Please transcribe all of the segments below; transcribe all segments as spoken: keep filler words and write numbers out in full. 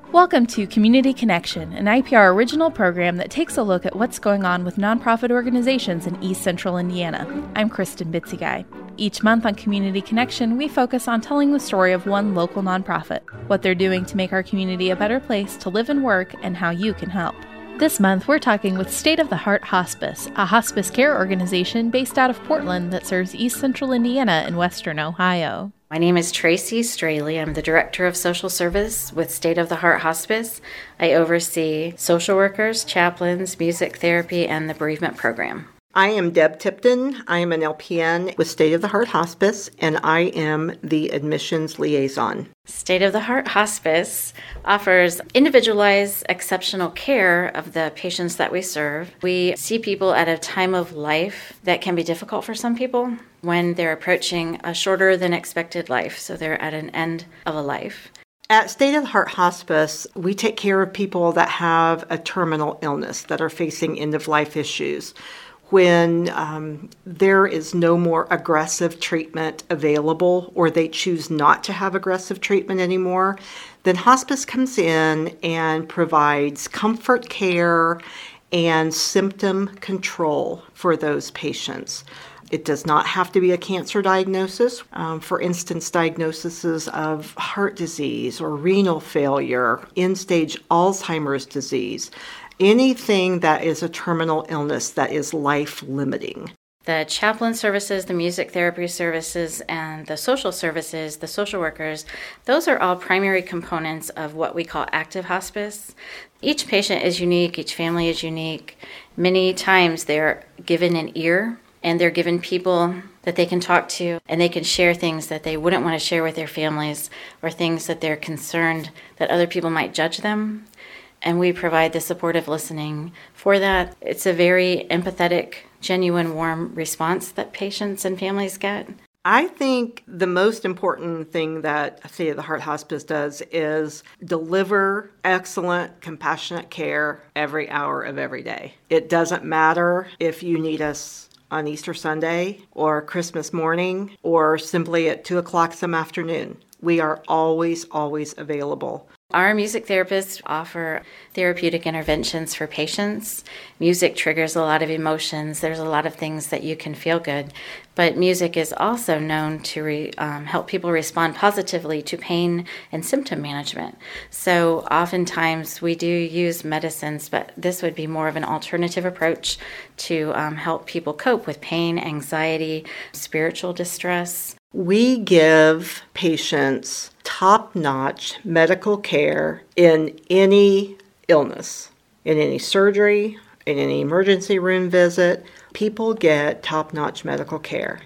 Welcome to Community Connection, an I P R original program that takes a look at what's going on with nonprofit organizations in East Central Indiana. I'm Kristen Bitzigai. Each month on Community Connection, we focus on telling the story of one local nonprofit, what they're doing to make our community a better place to live and work, and how you can help. This month, we're talking with State of the Heart Hospice, a hospice care organization based out of Portland that serves East Central Indiana and Western Ohio. My name is Tracy Straley. I'm the Director of Social Service with State of the Heart Hospice. I oversee social workers, chaplains, music therapy, and the bereavement program. I am Deb Tipton. I am an L P N with State of the Heart Hospice, and I am the admissions liaison. State of the Heart Hospice offers individualized, exceptional care of the patients that we serve. We see people at a time of life that can be difficult for some people when they're approaching a shorter than expected life, so they're at an end of a life. At State of the Heart Hospice, we take care of people that have a terminal illness, that are facing end-of-life issues. When um, there is no more aggressive treatment available, or they choose not to have aggressive treatment anymore, then hospice comes in and provides comfort care and symptom control for those patients. It does not have to be a cancer diagnosis. Um, for instance, diagnoses of heart disease or renal failure, end-stage Alzheimer's disease, anything that is a terminal illness that is life-limiting. The chaplain services, the music therapy services, and the social services, the social workers, those are all primary components of what we call active hospice. Each patient is unique, each family is unique. Many times they're given an ear, and they're given people that they can talk to, and they can share things that they wouldn't want to share with their families, or things that they're concerned that other people might judge them. And we provide the supportive listening for that. It's a very empathetic, genuine, warm response that patients and families get. I think the most important thing that State of the Heart Hospice does is deliver excellent, compassionate care every hour of every day. It doesn't matter if you need us on Easter Sunday or Christmas morning or simply at two o'clock some afternoon. We are always, always available. Our music therapists offer therapeutic interventions for patients. Music triggers a lot of emotions. There's a lot of things that you can feel good. But music is also known to re, um, help people respond positively to pain and symptom management. So oftentimes we do use medicines, but this would be more of an alternative approach to um, help people cope with pain, anxiety, spiritual distress. We give patients top-notch medical care in any illness, in any surgery, in any emergency room visit. People get top-notch medical care.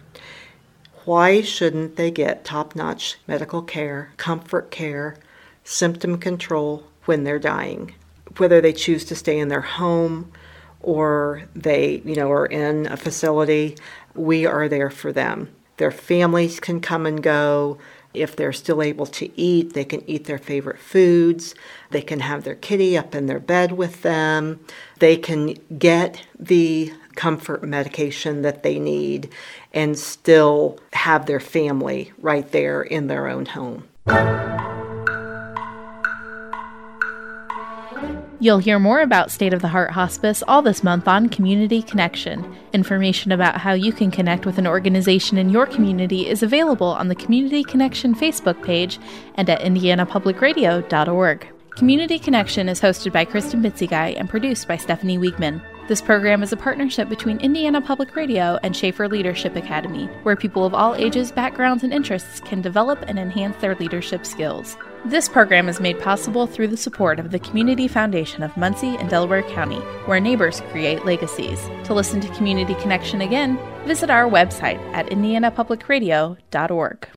Why shouldn't they get top-notch medical care, comfort care, symptom control when they're dying? Whether they choose to stay in their home or they, you know, are in a facility, we are there for them. Their families can come and go. If they're still able to eat, they can eat their favorite foods. They can have their kitty up in their bed with them. They can get the comfort medication that they need and still have their family right there in their own home. You'll hear more about State of the Heart Hospice all this month on Community Connection. Information about how you can connect with an organization in your community is available on the Community Connection Facebook page and at indiana public radio dot org. Community Connection is hosted by Kristen Bitzigai and produced by Stephanie Wiegman. This program is a partnership between Indiana Public Radio and Schaefer Leadership Academy, where people of all ages, backgrounds, and interests can develop and enhance their leadership skills. This program is made possible through the support of the Community Foundation of Muncie and Delaware County, where neighbors create legacies. To listen to Community Connection again, visit our website at indiana public radio dot org.